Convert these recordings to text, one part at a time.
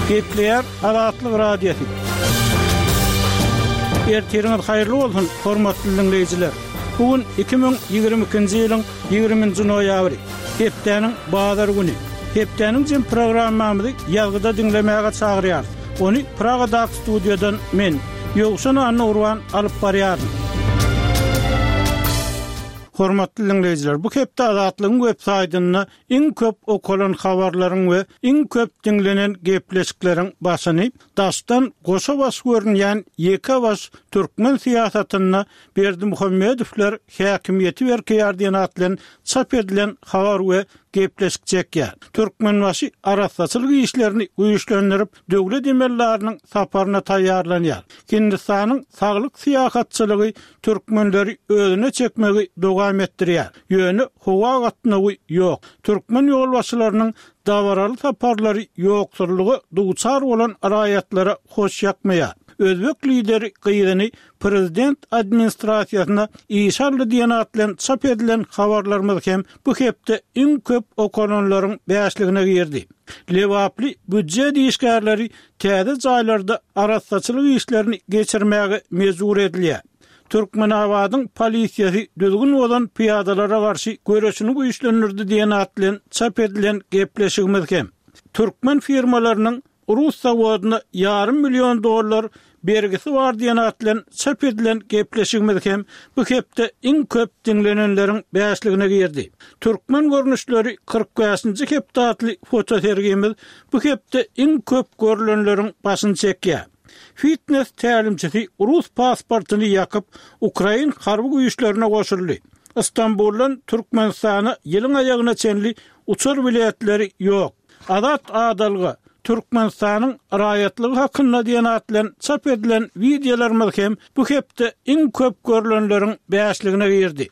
Gepleyer Azatlyk radiosu. Ertiriniz hayırlı olsun, hormatly dinleyijiler. Bugün 2022-nji ýylyň 20-nji noýabry. Hepdeniň bazar güni. Hepdeniň jym programmamyzy ýazgyda dinlemäge çagyrýar. Onu Pragada studiodan men Ýogşan Anna Urban alyp barýarym. Hormatly dinleyijiler, bu hepde Azatlygyň websaýtyna iň köp okulan habarlaryň we iň köp dinlenen gepleşikleriň başyny daşdan goşa baş görünýän ýeke baş türkmen siýasatyna Berdimuhammedowler häkimiýeti berýär diýen atlan çap edilen habar we gepleşik çekýär. Türkmenbaşy arasatçylyk işlerini güýçlendirip döwlet emelleriniň saparyna taýýarlanýar. Hindistanyň saglyk siýasatçylygy türkmenleri özüne çekmegi dowam etdirýär. Ýöne howa gatnagy ýok. Türkmen ýolbaşçylarynyň dawaraly saparlary ýoksurlugy duçar bolan raýatlara hoş ýakmaýar. Özbek lideri gyýdyny prezident administrasiýasyna işarly diýen atlan çap edilen habarlarymyz hem bu hepde iň köp okunanlaryň bäşligine girdi. Lewaply büdjet işgärleri täze jaýlarda arasatçylyk işlerini geçirmäge mejbur edilýär. Türkmenabadyň polisiýasy düzgün bolan piyadalara garşy göreşini güýçlendirdi diýen atlan çap edilen gepleşigimiz hem türkmen firmalarynyň Rus zawodyna $500 milyon bergisi var diýen atlan çap edilen gepleşigimiz hem bu hepde iň köp dinlenenleriň bäşligine girdi. Türkmen görnüşleri 45-nji hepde atly fotosergimiz bu hepde iň köp görülenleriň başyny çekýär. Fitness tälimçisi Rus pasportyny ýakyp Ukrain harby güýçlerine goşuldy. İstanbuldan Türkmenistana ýylyň aýagyna çenli uçur biletleri ýok. Azat adalgy Türkmenistanyň raýatlygy hakynda diýen atlan çap edilen videolarymyz hem bu hepde iň köp görülenleriň bäşligine girdi.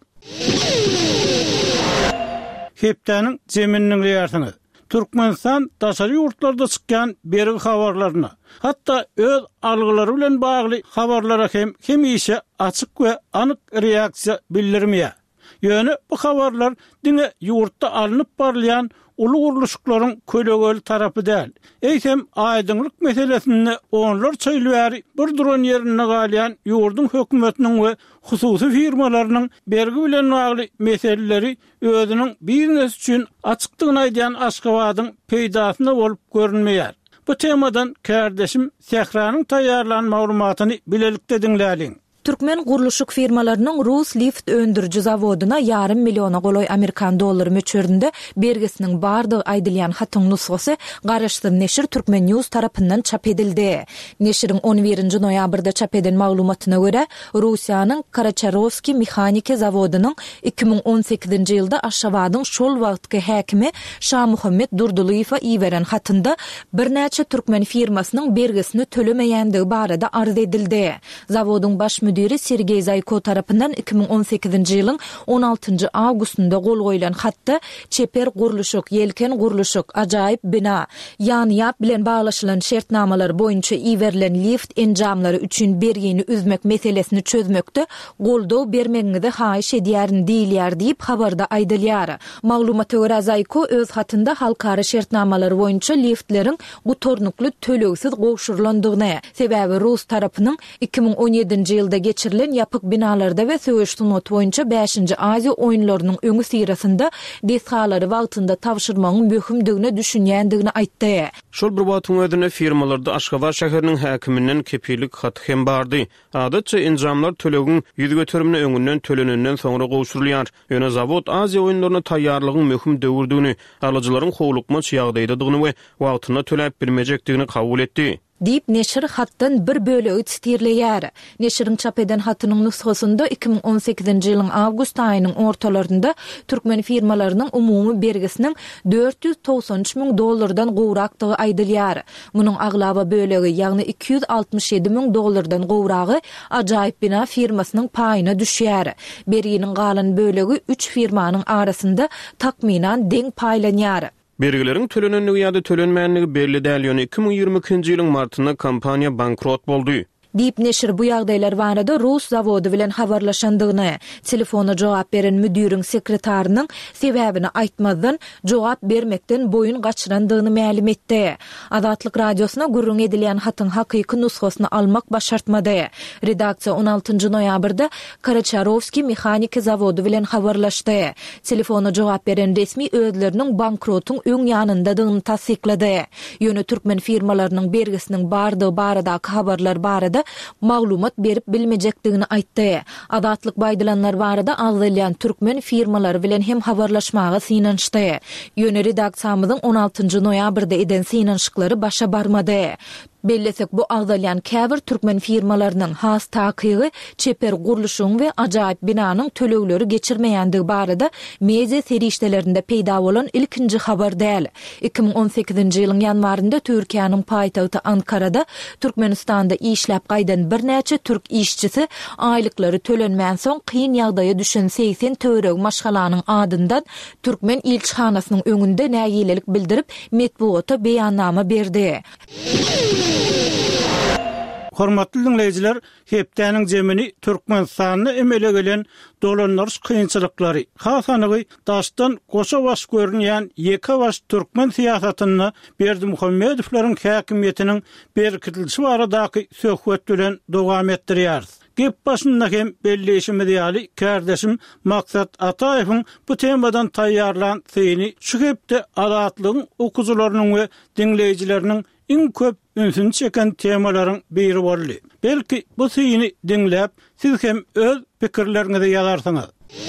Hepdeniň jemininiň ýertini Türkmenistan daşary ýurtlarda çykýan bergi habarlaryna, hatda öz algylary bilen bagly habarlara hem işe açyk we anyk reaksiýa bildirmeýär. Ýöne bu habarlar diňe ýurtda alınıp barlayan ulu guruluşlaryň kölegöli tarapy däl. Eýsem aýdynlyk meselesini onlar çöýlübäri bir duran ýerine galýan ýurdun hökümetiniň we hususy firmalarynyň bergi bilen bagly meseleleri özüniň biznes üçin açykdygyny aýdýan Aşgabatyň peýdasyna bolup görünmeýär. Bu temadan kardeşim Sehranyň taýýarlanan maglumatyny bilelikde dinläliň. Türkmen guruluşuk firmalarynyň Rus lift öndürjü zawodyna $500 milyon goloy Amerikan dollary möçürdinde bergisiniň bardygy aýdylýan hatyň nusgasy garaşdyr neşir Türkmen News tarapyndan çap edildi. Neşiriň 11-nji noýabrda çap edilen maglumatyna görä, Russiýanyň Karacharovski mexaniki zawodynyň 2018-nji ýylda Aşgabatyň şol wagtky häkimi Şahmuhammed Durdulyeva iýeren hatynda bir näçe türkmen firmasynyň bergisini tölemeýändigi barada arz edildi. Zawodyň baş müdiri Sergey Zayko tarapyndan 2018-nji ýylyň 16-njy awgustunda gol goýulan hatda çeper guruluşuk, yelken guruluşuk, ajaýyp bina, ýany-ýap bilen baglaşylan şertnamalar boýunça iýerilen lift enjamlary üçin bergini üzmek meselesini çözmekde goldaw bermegiňizde haýyş edýärin diýilýär diýip habarda aýdylýar. Maglumata görä Zayko öz hatynda halkara şertnamalary boýunça liftleriň gutornukly tölegsiz gowşurulandygyny, sebäbi Rus tarapynyň 2017-nji ýylda geçirilen yapık binalarda ve söýüşli not boýunça 5-nji Aziýa oýunlarynyň öňü sirasynda deshalary wagtynda tapşyrmagyň möhümdigine düşünýändigini aýtdy. Şol bir wagtyň özüne firmalarda Aşgabat şäheriniň häkiminden kepilik hat hem bardy. Adatça enjamlar tölegiň ýüz götermine öňünden tölenenden soňra gowşurulýar. Ýöne zawod Aziýa oýunlaryna taýýarlygyň möhüm döwürdigini, alyjylaryň howlukmaç ýagdaýdadygyny we wagtyna töläp bilmejekdigini kabul etdi. Deyip neşir hattan bir bölegi çitirleýär. Neşiriň çap eden hatynyň nusgasynda 2018-nji ýylyň awgust aýynyň ortalarynda türkmen firmalarynyň umumy bergisiniň $493 milyon gowrakdygy aýdylýar. Munyň aglaba bölegi, ýagny $267 milyon gowragy ajaýyp bina firmasynyň paýyna düşýär. Berginiň galan bölegi 3 firmanyň arasynda takminan deň paýlanýar. Bergileriň tölenenligi ýa-da tölenmänligi belli däl ýöne 2022-nji ýylyň martynda kompaniýa bankrot boldy. Deep Neşir bu ýagdaýlar barada Rus zawody bilen habarlaşandygyny, telefona jogap beren müdürüň sekretarynyň sebäbini aýtmazdan jogap bermekden boyun gaçyrandygyny ma'lum etdi. Azatlyk radiosuna gurrun edilen hatyň hakyky nusxasyny almak başartmady. Redaksiýa 16 noýabrda Karacharovski mehaniki zawody bilen habarlaşdy. Telefona jogap beren resmi özleriniň bankrotyň öň ýanyndadygyny tasdiklady. Ýöne türkmen firmalarynyň bergisiniň bardygy baradaky habarlar barada maglumat berip bilmejekdigini aýtdy. Azatlyk baýdylanlar barada agzylýan türkmen firmalary bilen hem habarlaşmagy synanşdy. Ýöne redaksiýamyzyň 16 noýabrda eden synanşyklary başa barmady. Bellesek bu agzalyan käbir türkmen firmalarynyň has takygy çeper guruluşyň we ajaýyp binanyň tölegleri geçirmeýändigi barada media serişdelerinde peýda bolan ilkinji habar däl. 2018-nji ýylyň ýanwarynda Türkiýanyň paýtagty Ankarada Türkmenistanda işläp gaýdan bir näçe türk işçisi aýlyklary tölenmän soň kyn ýagdaýa düşen 80 töwereg maşgalanyň adyndan türkmen ilçihanasynyň öňünde nägilelik bildirip metbuata beýannama berdi. Hormatly dinleýijiler, hepdäniň jemini Türkmenistanyny emele gelen dolanlaryş kynçylyklary, hasanygy daşdan goşa baş görünýän ýeke baş türkmen siýasatyny Berdimuhammedowlaryň häkimiýetiniň berkitilişi baradaky söhbet bilen dowam etdirýär. Gep başynda hem belleşimi diýali kardeşim Maksat Ataýewiň bu temadan taýýarlan syny şu hepde azatlygyň okuwçylarynyň we dinleýijileriniň iň köp ünsün çeken temalaryň biri boldy. Belki bu syny dinläp siz hem öz pikirleriňizi ýazarsyňyz.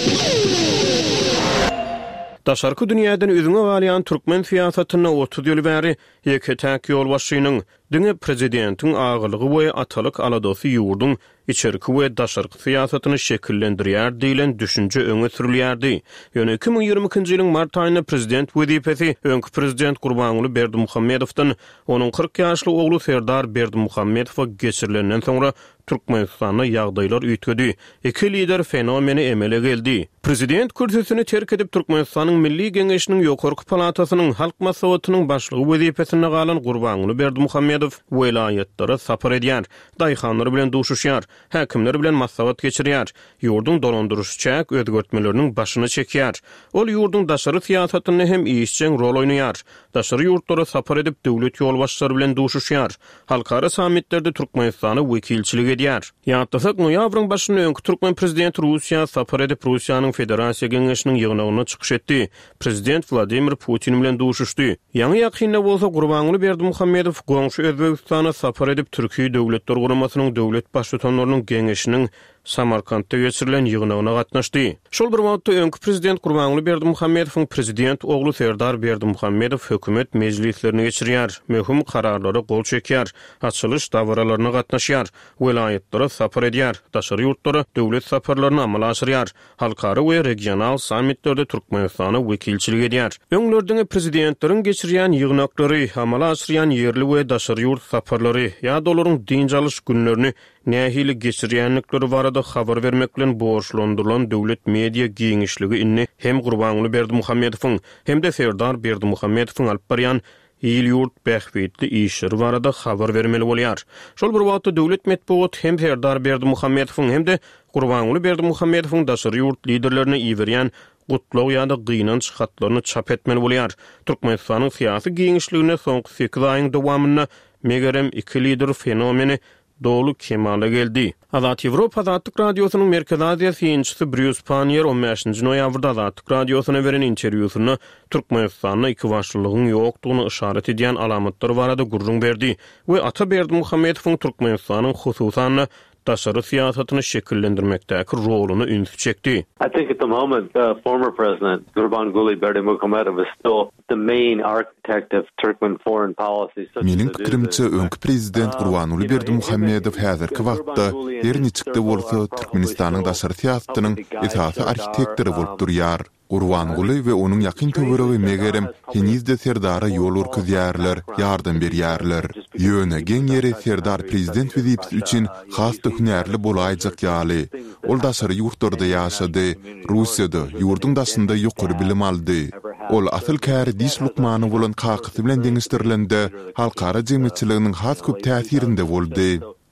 Daşarky dünýäden özüňe galýan türkmen siýasatyna 30 ýyl bäri ýeke-täk ýolbaşçynyň diňe prezidentiň agylygy we atalyk aladosy ýurdun içerki we daşarky siýasatyny şekillendirýär diýilen düşünje öňe sürilýärdi. Ýöne 2022-nji ýylyň mart aýynda prezident wezipesi öňkü prezident Gurbanuly Berdimuhammedowdan onuň 40 ýaşly ogly Serdar Berdimuhammedowa geçirilenden soňra Türkmenistanyň ýagdaýlar üýtgedi. Iki lider fenomeni emele geldi. Prezident kürsüsini terk edip Türkmenistanyň Milli Geňeşiniň ýokarky palatasynyň halk maslahatynyň başlygy wezipesine galan Gurbanuly Berdimuhammedow welaýatlary sapar edýär, daýhanlary bilen duşuşýar, häkimler bilen maslahat geçirýär, ýurdun dolandyrışçak özgörtmeleriniň başyny çekýär. Ol ýurdun daşary siýasatyny hem iýişçiň rol oýnaýar. Daşary ýurtlary sapar edip döwlet ýolbaşçylary bilen duşuşýar. Halkara sammitlerde Türkmenistany wekilçilik edýär. Ýatdasak noýabryň başyny öňkü türkmen prezidenti Russiýa sapar edip Russiýanyň Federasiýa Geňeşiniň ýygynyna çykyş etdi. Prezident Vladimir Putin bilen duşuşdy. Ýa-ni ýakynda bolsa Gurbanuly Berdimuhammedow goňşy Özbegistana sapar edip Türkiýe Döwletler Guramasynyň döwlet başlyklarynyň Geňeşiniň Samarkandda geçirilen ýygynyna gatnaşdy. Şol bir wagtda öňkü prezident Gurbanuly Berdimuhammedowyň prezident ogly Serdar Berdimuhammedow hökümet mejlislerini geçirýär, möhüm kararlary gol çekýär, açylyş dawralaryna gatnaşýar, welaýatlary sapar edýär, daşary ýurtlary döwlet saparlaryny amala aşyrýar, halkary we regional sammitlerde Türkmenistany wekilçilik edýär. Öňlerdiňe prezidentleriň geçirýän ýygnaklary, amala aşyrýan ýerli we daşary ýurt saparlary ýa-da olaryň dinjalyş günlerini nähili geçirýänlikleri barada habar vermek bilen borçlandyrylan döwlet media giňişligi inni hem Gurbanuly Berdimuhammedowyň hem de Serdar Berdimuhammedowyň alyp barýan ýurt bähbetli işleri barada habar vermeli bolýar. Şol bir wagtda döwlet metbuat hem Serdar Berdimuhammedowyň hem de Gurbanuly Berdimuhammedowyň daşary ýurt liderlerine iýerýän gutlug ýa-da gynanç hatlaryny çap etmeli bolýar. Türkmenistanyň syýasy giňişligine soňky 8 aýyň dowamyna megerem iki lider fenomeni dolu kemale geldi. Azat Ýewropa Azatlyk radiosynyň Merkez Aziýa synçysy Bruce Panier 15-nji noýabrda Azatlyk radiosyna beren interwýusyny Türkmenistanyň iki başlygynyň ýokdugyny işaret edýän alamatlar barada gurrun berdi we Ata Berdimuhammedowyň Türkmenistanyň hususan daşary siýasatyny şekillendirmekdäki roluny ünsü çekdi. I think at the moment former president Gurbanguly Berdimuhammedow is still the main architect of Turkmen foreign policy. Meniň pikirimçe öňkü prezident Gurbanuly Berdimuhammedow häzirki wagtda ýerniçikde bolsa Türkmenistanyň daşary siýasatynyň esasy architektori bolup durýar. Gurbanuly we onuň ýakyn töweregi megerem henizde Serdara ýol urkuzýarlar, ýardam berýärler. Ýöne geň ýeri Serdar prezident wezipesi üçin has töknärli bolaýjak ýaly. Ol daşary ýurtlarda ýaşady, Russiýada ýurdun daşynda ýokary bilim aldy. Ol asyl käri diş lukmany bolan kakysy bilen deňişdirilende halkara jemgyýetçiliginiň has köp täsirinde boldy.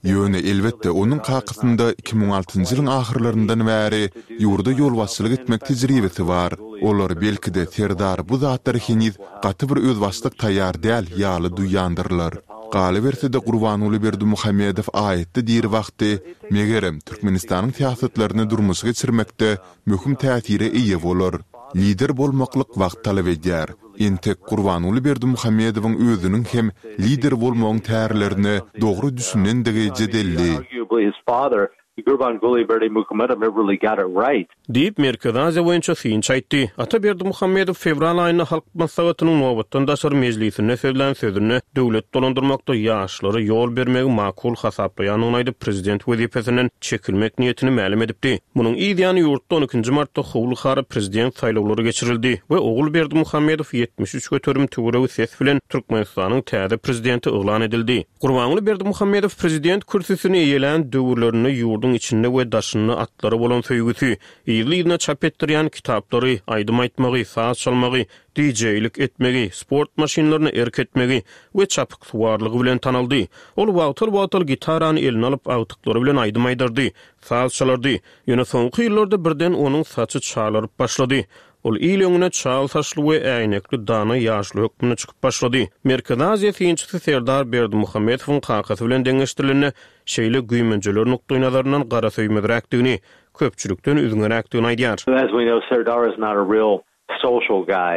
Ýöne elbetde onuň kakysynda 2016-njy ýylyň ahyrlaryndan bäri ýurda ýolbaşçylyk etmek tejribesi bar. Olar belkide Serdar bu zatlary heniz gaty bir özbaşlyk taýýar däl ýaly duýandyrlar. Galy bersede Gurbanuly Berdimuhammedow aýetdi diýir wagty megerem Türkmenistanyň siýasatlaryny durmuşa geçirmekde möhüm täsire eýe bolar. Lider bolmaklyk wagt talap edýär. Entek Gurbanuly Berdimuhammedowyň özüniň hem lider bolmagyň tärilerini dogry düşünendigi jedelli. Gurbanguly Berdimuhammedow really got it right. Diýip Merkez Aziýa boýunça synç aýtdy. Ata Berdimuhammedow fevral aýyny halk maslahatynyň nowbatdan daşary mejlisine söýlen sözüni döwlet dolandyrmakda ýaşlary ýol bermegi makul hasaplaýanyny aýdyp prezident wezipesinden çekilmek niýetini ma'lum edipdi. Munyň ideýany ýurtda 12-nji martda howly prezident saýlawlary geçirildi we ogul Berdimuhammedow 73 götürüm töwereği ses bilen Türkmenistanyň täze prezidenti oglan edildi. Gurbanuly Berdimuhammedow prezident kürsüsini eýelen döwürlerini ýurdun içinde we daşyny atlary bolan söýgüsü, ýylyna çap etdirýän kitaplary, aýdym aýtmagy, saz çalmagy, DJ-lik etmegi, sport maşinlaryny erketmegi we çapyk suwarlygy bilen tanaldy. Ol wagtal gitarany eline alyp awtyklary bilen aýdym aýdyrdy, saz çalardy. Ýöne soňky ýyllarda birden onuň saçy çağlaryp başlady. Ol ýylyňyna çal taşly we äýnekli dana ýaşly hökmüne çykyp başlady. Merkez Aziýa synçysy Serdar Berdimuhammedowyň kakasy bilen deňeşdirilene şeýle güýmenjeler nukdaý nazaryndan gara söýmediräkdigini, köpçülükden üzgünräkdigini aýdýar. As we know, Serdar is not a real social guy.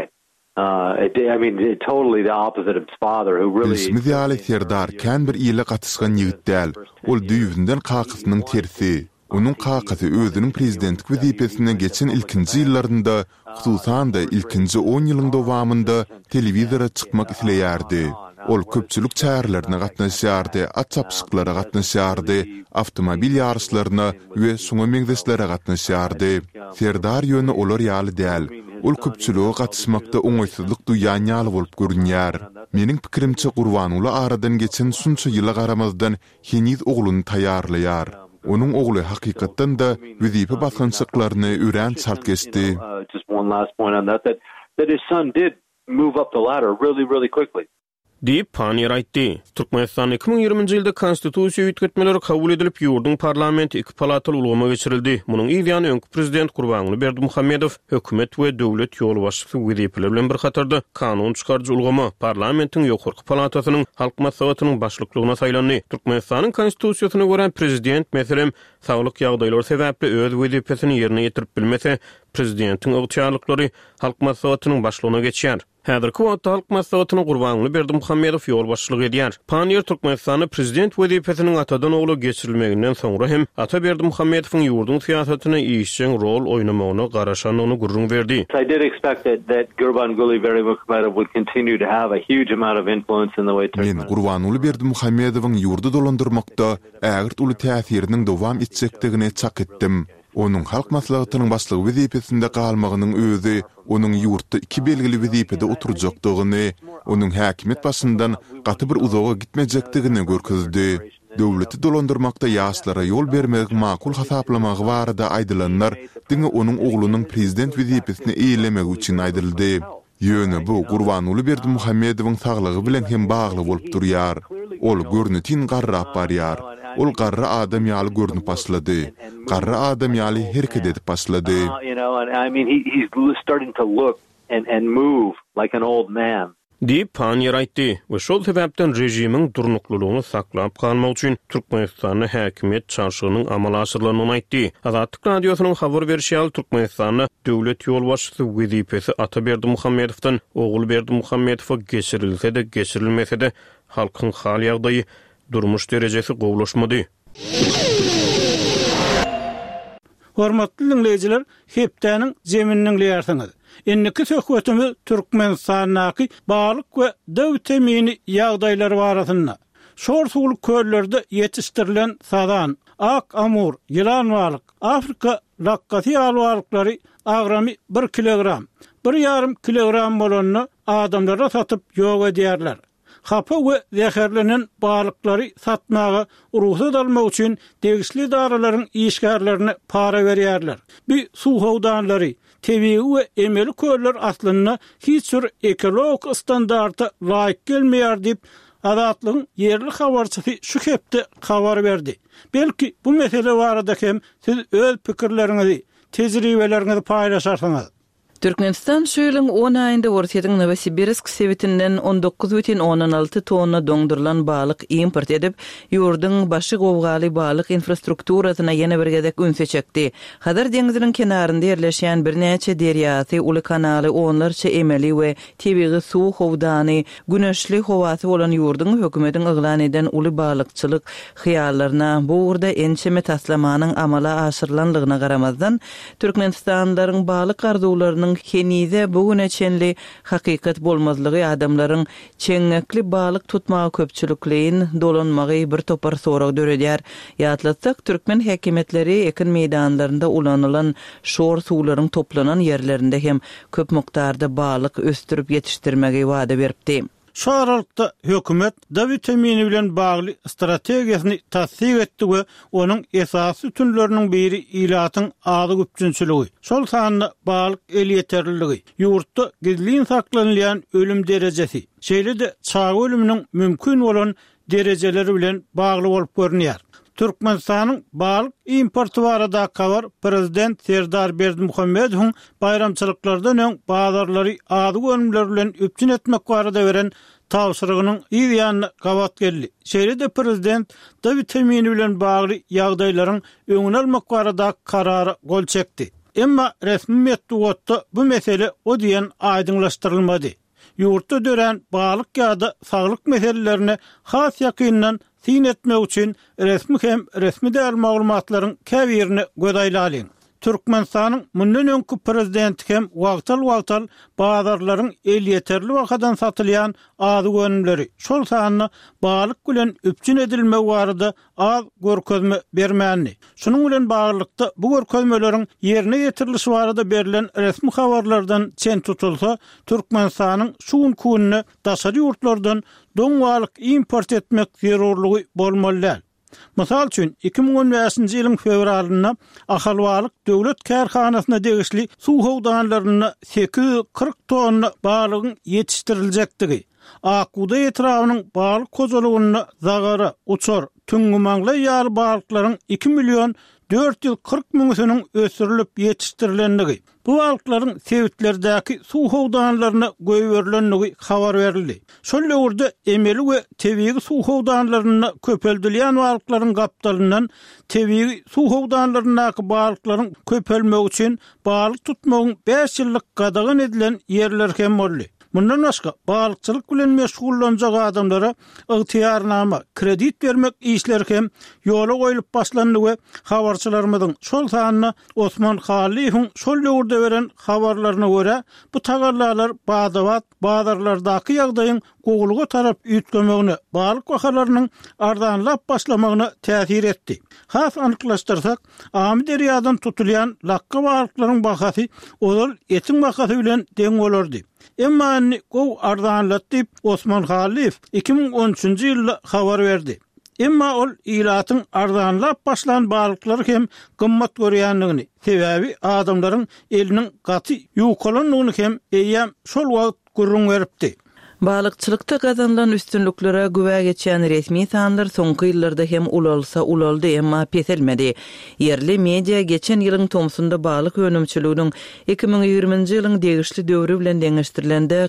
I mean, totally the opposite of his father, who really... Ismi diýaly Serdar kän bir ýyle gatysgan ýigit däl. Ol düýünden kakysynyň tersi. Onun kakasy özüniň prezidentlik wezipesine geçen ilkinji ýyllarynda, hususan da ilkinji 10 ýylyň dowamında telewizora çykmak isleýärdi. Ol köpçülük çäherlerine gatnaşýardy, at çapşyklara gatnaşýardy, awtomobil ýarşlaryna we suňa meňzeşlere gatnaşýardy. Serdar ýöne olar ýaly däl. Ol köpçülüge gatnaşmakda oňaýsyzlyk duýan ýaly bolup görünýär. Meniň pikirimçe Gurbanuly aradan geçen şunça ýyla garamazdan heniz ogluny taýýarlaýar. Onun ogly hakykatdan da wezipe basgançyklaryny ören çalt geçdi. Just one last point on that his son did move up the ladder really quickly. Diýip Panier aýtdy. Türkmenistan 2020-nji ýylda konstitusiýa üýtgetmeleri kabul edilip ýurdun parlamenti iki palatal ulgama geçirildi. Munyň ideýany öňkü prezident Gurbanuly Berdimuhammedow hökümet we döwlet ýolbaşçysy wezipeleri bilen bir hatarda kanun çykarjy ulgama parlamentiň ýokurky palatasynyň halk maslahatynyň başlyklygyna saýlandy. Türkmenistanyň konstitusiýasyna görä prezident meselem saglyk ýagdaýlary sebäpli öz wezipesini ýerine ýetirip bilmese, prezidentiň ygtyýarlyklary halk maslahatynyň başlygyna geçýär. Häzirki wagtda halk maslahatyny Gurbanuly Berdimuhammedow ýolbaşçylyk edýär. Panier Türkmenistany prezident wezipesiniň atadan ogly geçirilmeginden soňra hem Ata Berdimuhammedowyň ýurdun siýasatyna iýişçiň rol oýnamagyna garaşanyny gurrun berdi. I did expect that Gurbanguly Berdimuhammedow would continue to have a huge amount of influence in the way Men Gurbanuly Berdimuhammedowyň ýurdu dolandyrmakda ägirt uly täsiriniň dowam etjekdigine çak etdim. Onun halk maslahatynyň başlygy wezipesinde galmagynyň özü, onuň ýurtda iki belgili wezipede oturjakdygyny, onuň häkimet başyndan gaty bir uzaga gitmejekdigini görkezdi. Döwleti dolandyrmakda ýaşlara ýol bermek makul hasaplamagy barada aýdylanlar diňe onuň oglunyň prezident wezipesine eýlemek üçin aýdyldy. Ýöne bu Gurbanuly Berdimuhammedowyň saglygy bilen hem bagly bolup durýar. Ol görnütin garrap barýar. Ol garra adam ýaly görnüp başlady. Garra adam ýaly herket edip başlady. I mean, he's starting to look and move like an old man. Diýip Panier aýtdy. We şol sebäpden rejimiň durnuklulygyny saklap kalmak üçin Türkmenistanyň häkimet çarşygynyň amala aşyrylanyny aýtdy. Azatlyk radiosynyň habar berýän Türkmenistanyň döwlet ýolbaşçysy wezipesi Ata Berdimuhammedowdan ogul Berdimuhammedowa geçirilse de geçirilmese de halkyň hal ýagdaýy durmuş derejesi gowlaşmady. Hormatly dinleyijiler, hepdäniň zemininiň ýartyňy. Inniki söhbetimiz Türkmenistanyň balyk we döw temini ýagdaýlary barasynda. Şor suwly köllerde ýetişdirilen sadan, ak amur, ýylan balyk, Afrika rakkasy balyklary agramy 1 kilogram, 1,5 kilogram bolanyny adamlara satyp ýok edýärler. Hapa we zäherlenen balyklary satmaga ruhsat almak üçin degişli daralaryň işgärlerini para berýärler. Bir suw howdanlary, tebii we emeli köller aslynda hiç bir ekologik standarta laýyk gelmeýär diýip Azatlygyň yerli habarçysy şu hepde habar berdi. Belki bu mesele barada hem siz öz pikirleriňizi, tejribeleriňizi paýlaşarsyňyz. Türkmenistan şu ýylyň 10 aýynda Ortiýadyň Novosibirsk sevitinden 19,16 tonna doňdurulan balyk import edip, ýurduň başy gowgaly balyk infrastrukturasyna ýene bir gezek ünse çekdi. Hadar deňiziniň kenarynda ýerleşýän bir näçe derýasy, uly kanaly, onlarça emeli we tebigy suw howdany, güneşli howasy bolan ýurduň hökümetiň yglan eden uly balykçylyk hyýallaryna bu urda ençeme taslamanyň amala aşyrylanlygyna garamazdan, Türkmenistanlaryň balyk arzuwlarynyň kenize bugüne çenli hakikat bolmazlygy adamlaryň çeňekli balyk tutmagy köpçülikliğin dolanmagy bir topar sorag döredýär. Ýatlatsak türkmen häkimetleri ekin meýdanlarynda ulanylan şor suwlaryň toplanan ýerlerinde hem köp mukdarda balyk östürüp ýetişdirmegi wada beripdi. Şu aralıkta hökümet da vitamini bilen bağlı strategiýasyny tasdik etdi we onuň esasy tünleriniň biri ilatyň azy güpçünçiligi. Şol sanyna balyk el ýeterliligi, ýurtda gizlin saklanýan ölüm derejesi, şeýle-de çağı ölüminiň mümkin bolan derejeleri bilen bagly bolup görünýär. Türkmenistanyň balyk importy barada kavar Prezident Serdar Berdimuhammedowyň bayramçylyklardan öň bazarlary azy gönümler bilen üpçün etmek barada beren tawsyrygynyň ýa-da gawat geldi. Şeýle-de Prezident da vitamini bilen bagly ýagdaýlaryň öňüne almak barada karara gol çekdi. Emma resmi metduatda bu mesele o diýen aýdyňlaşdyrylmady. Ýurtda dören balyk ýa-da saglyk meselelerini has ýakyndan tin etmek üçin resmi hem resmi däl maglumatlaryň käbirini gödaýlalyň. Türkmenistanyň mundan öňkü prezidenti hem wagtal bazarlaryň el ýeterli wagtdan satylýan azy gönümleri şol sanyny balyk bilen üpçün edilmegi barada az görkezme bermäni. Şunuň bilen baglykda bu görkezmeleriň ýerine ýetirilişi barada berilen resmi habarlardan çen tutulsa, Türkmenistanyň şu gününe daşary ýurtlardan doň balyk import etmek zerurlygy bolmaly. Mysal üçin 2015-nji ýylyň fevralyna Ahal döwlet kärhanasyna degişli suw howdanlaryna 840 tonna balygyň ýetişdiriljekdigi, Akuda etrawynyň balyk kozulugyna zagara, uçar, tüňgümaňly ýaly balyklaryň 2 milyon 440 000 ösürilip yetişdirilenligi. Bu balyklaryň sevitlerdäki suw howdanlaryna göýberilenligi habar berildi. Şol ýurda emeli we tebigi suw howdanlaryna köpeldilýän balyklaryň gapdalyndan tebigi suw howdanlaryndäki balyklaryň köpelmegi üçin balyk tutmagyň 5 ýyllyk gadagan edilen ýerler hem boldy. Bundan başga balykçylyk bilen meşgullanjak adamlara ygtyýarnama, kredit bermek işleri hem ýola goýulyp başlandy we habarçylarymyň şol sanyna Osman Haliýewiň şol ýurda beren habarlaryna görä bu tagarlar bazarlardaky ýagdaýyň gowuluga tarap ýetgemegine, balyk wahalarynyň ardanlap başlamagyna täsir etdi. Has anyklaşdyrsak, Amy derýadan tutulýan lakka balyklaryň bahasy olal etiň bahasy bilen deň bolardy. Emma gow ardanlatdyp Osman Haliýew 2013-nji ýylda habar berdi. Emma ol ilatyň ardanlap başlan balyklary hem gymmat görýänligini, sebäbi adamlaryň eliniň gaty ýukalanlygyny hem eýem şol wagt gurrun beripdi. Balykçylykda gazanlan üstünliklere güwe geçen resmi sanlar soňky ýyllarda hem ulaldy emma peselmedi. Yerli media geçen ýylyň tomsunda balyk önümçiliginiň 2020-nji ýylyň degişli döwri bilen deňeşdirilende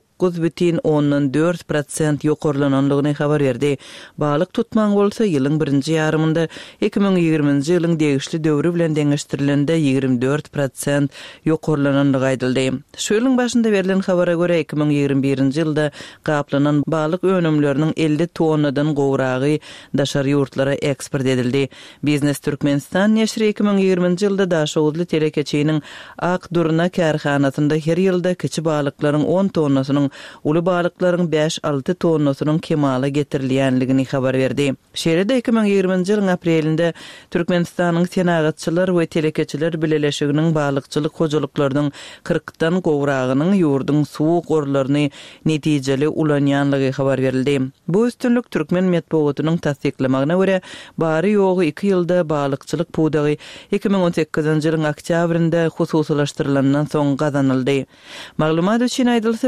49,4% ýokarlananlygyny habar berdi. Balyk tutmaň bolsa ýylyň birinji ýarymynda 2020-nji ýylyň degişli döwri bilen deňeşdirilende 24% ýokarlananlygy aýdyldy. Şu ýylyň başynda berilen habara görä 2021-nji ýylda gaplanan balyk önümleriniň 50 tonnadan gowragy daşary ýurtlara eksport edildi. Biznes Türkmenistan neşri 2020-nji ýylda daşaguzly telekeçiniň Akdurna kärhanasynda her ýylda kiçi balyklaryň 10 tonnasynyň, uly balyklaryň 5-6 tonnasynyň kemala getirilýänligini habar berdi. Şeýle-de 2020-nji ýylyň aprelinde Türkmenistanyň senagatçylar we telekeçiler birleşiginiň balykçylyk hojalyklarynyň 40-dan gowragynyň ýurduň suwuk orlaryny netijeli ulanýanlygy habar berildi. Bu üstünlük Türkmen medeniýetiniň tasdiklamagyna görä bary ýogy 2 ýylda balykçylyk pudagy 2018-nji ýylyň oktýabrynda hususlaşdyrylandan soň gazanyldy. Maglumat üçin aýdylsa, Prezident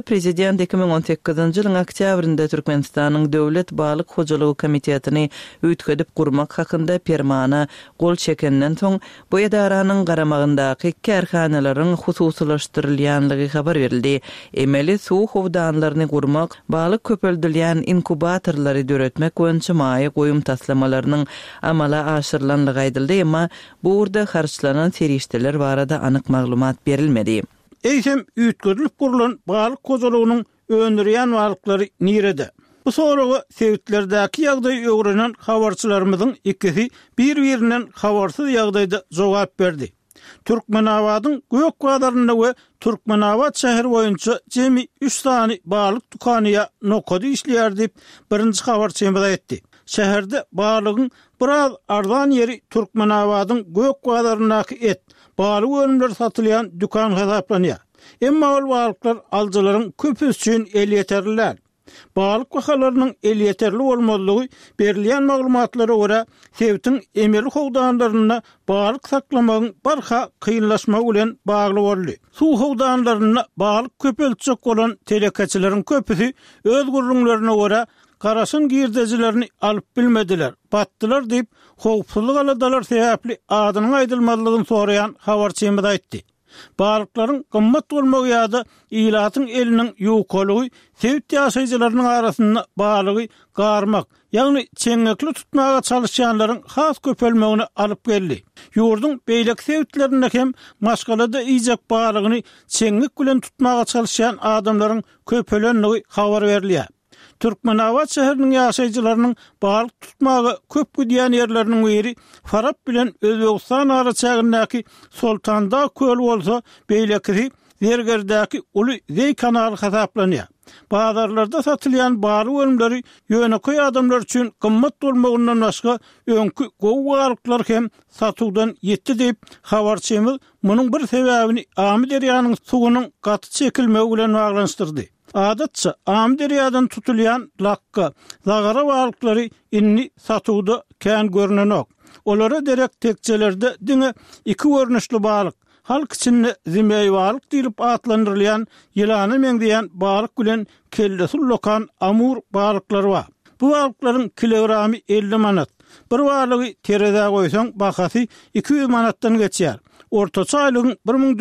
ýaşaýan 2018-nji ýylyň oktýabrynda Türkmenistanyň Döwlet Balyk Hojalygy Komitetini üýtgedip gurmak hakynda permana gol çekenden soň bu edaranyň garamagyndaky kärhanalaryň hususlaşdyrylýanlygy habar berildi. Emeli suw howdanlaryny gurmak, balyk köpeldilýän inkubatorlary döretmek boýunça maýy goýum taslamalarynyň amala aşyrylanlygy aýdyldy, emma bu urda harçlanan serişdeler barada anyk maglumat berilmedi. Eýsem üýtgedilip gurulan balyk hojalygynyň öňürýän balyklary nirede? Bu soraga sewitlerdäki ýagdaý öwrenen habarçylarymyzyň ikisi bir-birinden habarsyz ýagdaýda jogap berdi. Türkmenawadyň gök badarynda we Türkmenawad şäheri boýunça jemi 3 tany balyk dukanyja nokady işleýär diýip birinji habarçymyz aýtdy. Şäherde balygyň biraz arzan ýeri Türkmenawadyň gök badaryndaky et, balyk ölümler satylýan dukan hesaplanýar. Emma ol balyklar aljylaryň köpüsi üçin el ýeterliler. Balyk bahalarynyň el ýeterli bolmalygy berilýän maglumatlara görä Sewitiň emeli howdanlaryna balyk saklamagyň barha kynlaşmagy bilen bagly boldy. Suw howdanlaryna balyk köpelçek bolan telekaçylaryň köpüsi öz gurrunlaryna görä Karasyn girdejilerini alyp bilmediler, batdylar diýip howpsuzlyk aladalar sebäpli adynyň aýdylmalygyny soraýan habarçymyz aýtdy. Balyklaryň gymmat bolmagy ýa-da ilatyň eliniň ýokalygy Sewit ýaşaýjylarynyň arasynda balygy garmak, ýagny çeňekli tutmaga çalışýanlaryň has köpelmegine alyp geldi. Ýurdun beýlek Sewitlerinde hem maşgalada iýjek balygyny çeňek bilen tutmaga çalışýan adamlaryň köpelenligi habar berilýär. Türkmenawad şäheriniň ýaşaýjylarynyň balyk tutmagy köp gidýän ýerleriniň biri Farab bilen Özbegistan araçagyndaky Soltanda köl bolsa, beýlekiri Zergerdäki uly Zey kanaly hasaplanýar. Bazarlarda satylýan balyk ölümleri ýöneköy adamlar üçin gymmat bolmagyndan başga öňkü gowy balyklar hem satuwdan ýetdi diýip habarçymyz munyň bir sebäbini Amy deryanyň suwunyň gaty çekilmegi bilen baglanşdyrdy. Adatça Amy deryadan tutulýan lakka, zagara balyklary inni satuwda kän görnenok. Olara derek tekçelerde diňe iki görnüşli balyk, halk içinde zimeýi balyk diýilip atlandyrylýan ýylany meňdeýän balyk bilen kellesul lokan amur balyklary bar. Bu balyklaryň kilogramy 50 manat. Bir balygy terede goýsaň bahasy 200 manatdan geçýär. Ortaça aýlygyň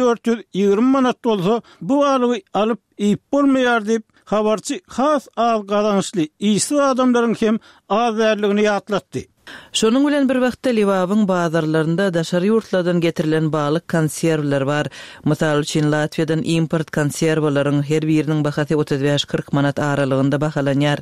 1420 manat bolsa, bu balygy alyp iýip bolmaýar diýip habarçy has az gazançly ýygy adamlaryň hem az därligini ýatlatdy. Şonuň bilen bir wagtda Liwabyň bazarlarynda daşary ýurtlardan getirilen balyk konserwler bar. Mysal üçin Latwiýadan import konserwlaryň her biriniň bahasy 35-40 manat aralygynda bahalanýar.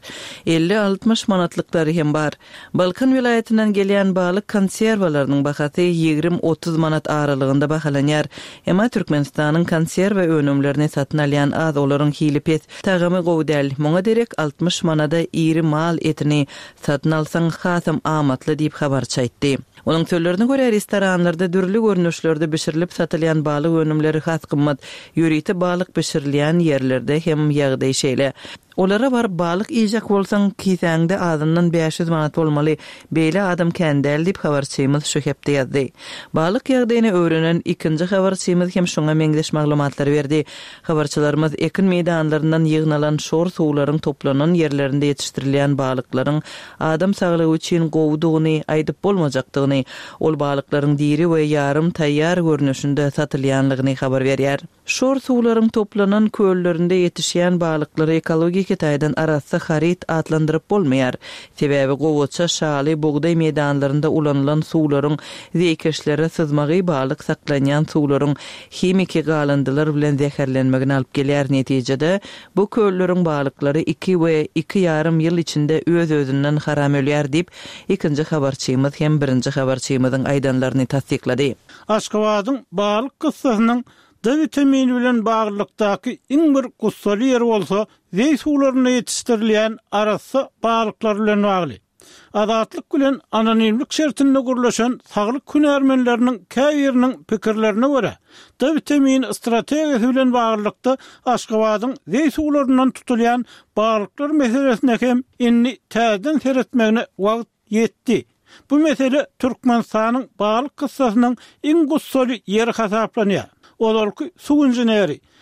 50-60 manatlyklary hem bar. Balkan vilayatynyň gelýän balyk konserwlarynyň bahasy 20-30 manat aralygynda bahalanýar. Emma Türkmenistanyň konserwa önümlerini satyn alýan az olaryň hilipet tagamy gowdal. Muňa derek 60 manada iri mal etini satyn alsaň hasam amatly diýip habarçy aýtdy. Onun sözlerine göre restoranlarda dürli görnüşlerde bişirilip satylýan balyk önümleri has gymmat, ýöriti balyk bişirilýän ýerlerde hem ýagdaý şeýle. Olara bar balyk iýjek bolsaň kisäňde adamdan 500 manat bolmaly. Beýle adam kändäl diýip habarçymyz şu hepde ýazdy. Balyk ýagdaýyny öwrenen ikinji habarçymyz hem şoňa meňdeş maglumatlar berdi. Habarçylarymyz ekin meýdanlaryndan ýygnalan şor suwlaryň toplanan ýerlerinde ýetişdirilýän balyklaryň adam saglygy üçin gowdugyny aýdyp bolmajakdygyny, ol balyklaryň diri we ýarym taýýar görnüşinde satylýanlygyny habar berýär. Şor suwlaryň toplanan köllerinde ýetişýän balyklary ekologik ýaýdan arasy harit atlandyryp bolmaýar. Sebäbi gowça şaly bugdaý meýdanlarynda ulanylan suwlaryň zeýkeşlere sızmagy balyk saklanýan suwlaryň hemiki galandylar bilen zäherlenmegine alyp gelýär. Netijede bu kölleriň balyklary 2 we 2,5 ýyl içinde öz-özünden haram ölýär diýip ikinji habarçymyz hem birinji habarçymyzyň aýdanlaryny tasdiklady. Aşgabatyň balyk kyssasynyň D vitamini bilen baglykdaky iň bir gussaly ýer bolsa, zey suwlaryna ýetişdirilýän arasy balyklar bilen bagly. Adatlyk bilen anonimlik şertinde gurlaşan saglyk hünärmenleriniň käýeriniň pikirlerine görä, D vitamini strategiýasy bilen baglykda Aşgabatyň zey suwlaryndan tutulýan balyklar meselesine hem inni täzeden seretmegine wagt ýetdi. Bu mesele Türkmenistanyň balyk kyssasynyň iň gussaly ýeri hasaplanýar. Olarky suw injeneri,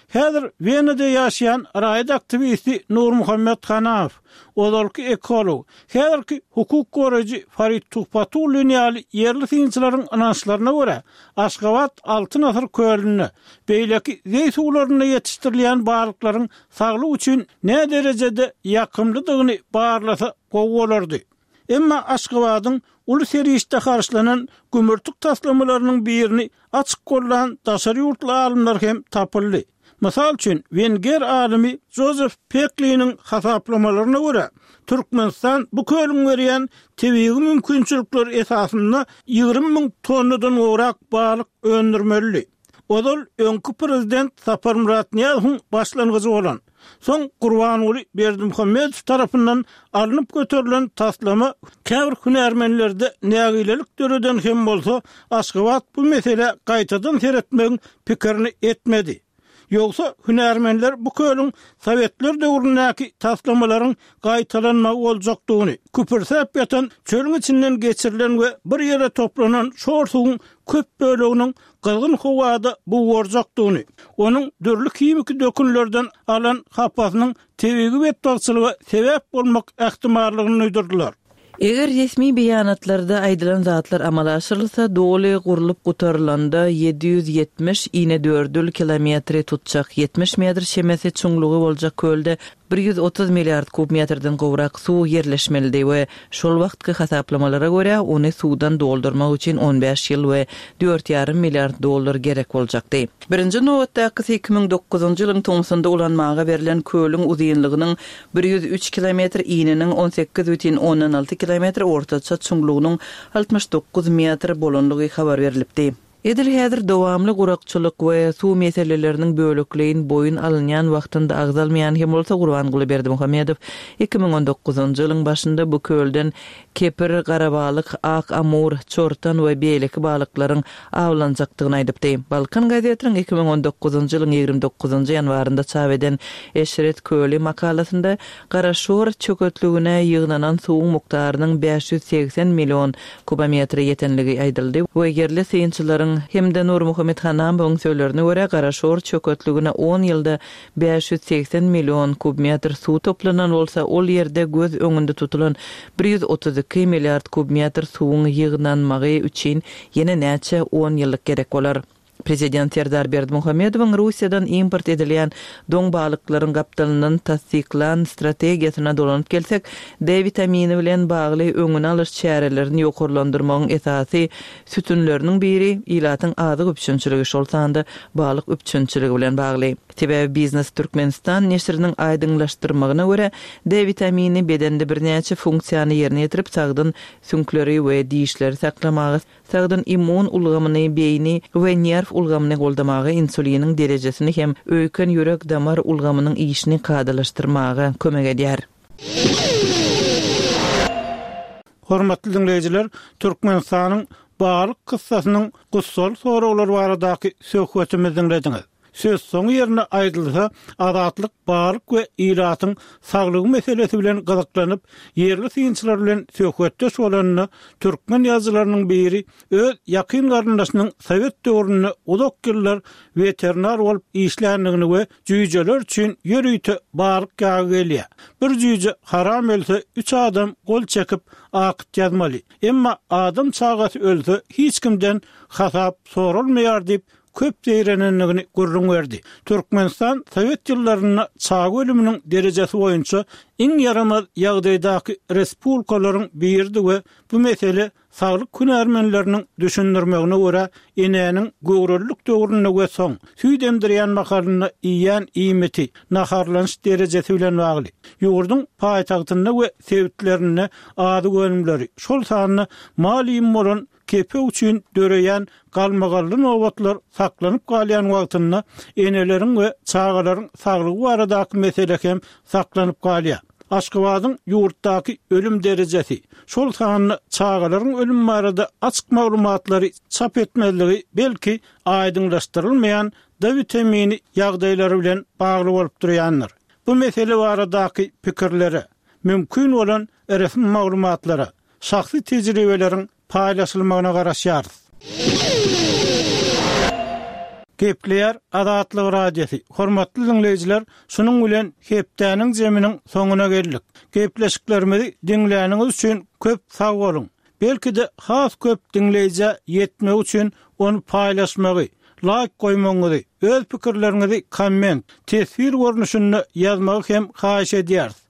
Häzir Venada ýaşaýan raýat aktivisti Nur Muhammed Hanav, odalky ekolog, häzirki hukuk goraýjy Farid Tuhpatulu ýaly yerli synçylaryň anançlaryna görä, Aşgabat altyn asır kölüne, beýleki zeýt ularyna ýetişdirilýän balyklaryň saglyk üçin ne derejede ýakymlydygyny barlasa gowy Emma Aşgabatyň uly serişde karşılanan gümürtük taslamalarynyň birini açyk gollan daşary ýurtly alymlar hem tapyldy. Mysal üçin Wenger alimi Joseph Pekli'nin hasaplamalarına göre Türkmenistan bu kölün berýän tebiği mümkinçilikler esasında 20.000 tonnadan orak balyk öndürmeli. Odal öňkü prezident Sapar Murat Niyazowň başlangyjy bolan. Soň Gurbanuly Berdimuhammedow tarapyndan alınıp götürülen taslama käbir hünärmenlerde nägilelik döreden hem bolsa Aşgabat bu mesele gaýtadan seretmegiň pikirini etmedi. Yoksa hünärmenler bu kölün Sovetler döwründäki taslamalaryň gaýtalanmagy boljakdygyny, küpürsep ýatan çölüň içinden geçirilen we bir ýere toplanan şor suwuň köp böleginiň gylgyn howada bu worjakdygyny, onuň dörli kimiki dökünlerden alan hapasynyň tebigi betdagçylygy sebäp bolmak ähtimallygyny uydurdylar. Eger resmi beýanatlarda aýdylan zatlar amala aşyrylsa, doly gurulyp gutarylanda 770,4 kilometr tutjak 70 metr şemesi çuňlugy boljak kölde 130 milliard kub metrden gowrak suw yerleşmeli we şol wagtky hasaplamalara görä ony suwdan doldurmak üçin 15 ýyl we 4,5 milliard dollar gerek boljakdy. Birinji nowatdaky 2009-njy ýylyň toňsynda ulanmaga berilen kölüň uzunlygynyň 103 kilometr, iňiniň 18,16 kilometr, ortaça çuňlugynyň 69 metr bolanlygy habar berilipdi. Edil häzir dowamly gurakçylyk we suw meseleleriniň bölekleýin boyun alynýan wagtynda agzalmaýan hem bolsa Gurbanuly Berdimuhammedow 2019-njy ýylyň başynda bu kölden kepir, garabalyk, ak amur, çortan we beýleki balyklaryň awlanjakdygyny aýdypdy. Balkan gazetiniň 2019-njy ýylyň 29-njy ýanwarynda çap eden Eşret Köli makalasynda garaşor çökötlügine ýygnanan suwuň mukdarynyň 580 million kubometr ýetenligi aýdyldy we yerli synçylaryň hemde Nur Muhammed Hanawoň söýlerine görä garaşor çökötlügine 10 ýylda 580 million kubmetr suw toplanan bolsa, ol ýerde göz öňünde tutulan 132 milliard kubmetr suwuň ýygnanmagy üçin ýene näçe 10 ýyllyk gerek bolar. Prezident Serdar Berdimuhammedowyň Russiýadan import edilen doň balyklaryň gapdalynyň tasdiklan strategiýasyna dolanyp gelsek, D vitamini bilen bagly öňüne alyş çärelerini ýokurlandyrmagyň esasy sütünleriniň biri ilatyň azyk üçinçiligi şolsanda balyk üçinçiligi bilen bagly. Sebäbi Biznes Türkmenistan neşriniň aýdyňlaşdyrmagyna görä, D vitamini bedende birnäçe funksiýany ýerine ýetirip sagdyn süňkleri we dişleri saklamagy, sagdyn immun ulgamyny, beýni we nerv ulgamyny goldamagy, insuliniň derejesini hem öýken ýürek damar ulgamynyň işini kadalaşdyrmagy kömek edýär. Hormatly dinleýijiler, Türkmenistanyň balyk kyssasynyň gussal soraglar baradaky söhbetimizi dinlediňiz. Söz soňy ýerine aýdylsa, azatlyk, balyk we ilatyň saglygy meselesi bilen gyzyklanyp, yerli synçylar bilen söhbetdeş bolanyny türkmen ýazgylarynyň biri öz ýakyn garyndaşynyň Sowet döwründe uzak ýyllar veterinar bolup işländigini we jüýjeler üçin ýörüýte balyk gelýär. Bir jüýje haram ölse 3 adam gol çekip akyt ýazmaly. Emma adam çagasy ölse hiç kimden hasap sorulmaýar diýip köp değrenenligini gurrun verdi. Türkmenistan Sowet ýyllaryna çağ ölüminiň derejesi boýunça iň yaramaz ýagdaýdaky respublikalaryň birdi we bu mesele saglyk hünärmenleriniň düşündirmegine görä enäniň göwrellik döwrüne we soň süýdendirýän makalyny iýän iýmeti naharlanyş derejesi bilen bagly. Ýurduň paýtagtynda we sewitlerine ady gönümleri şol sanyny malim bolan kepe üçin döreýän galmagally nowatlar saklanyp galýan wagtynda eneleriň we çağalaryň saglygy baradaky mesele hem saklanyp galýar. Aşgabatyň ýurtdaky ölüm derejesi, şol sanyny çağalaryň ölüm barada açyk maglumatlary çap etmeligi belki aýdyňlaşdyrylmaýan D vitamini ýagdaýlary bilen bagly bolup durýandyr. Bu mesele baradaky pikirleri, mümkin bolan resmi maglumatlara, şahsy tejribeleriň paylaşylmagyna garaşýar. Gepleýär Adatlyk radiosi. Hormatly dinleýijiler, şunuň bilen hepdäniň jeminiň soňuna geldik. Gepleşiklerimizi dinleýäniňiz üçin köp sag bolun. Belki de has köp dinleýije ýetmek üçin onu paýlaşmagy, like goýmaňyzy, öz pikirleriňizi komment, tesir görnüşünde ýazmagy hem haýyş edýäris.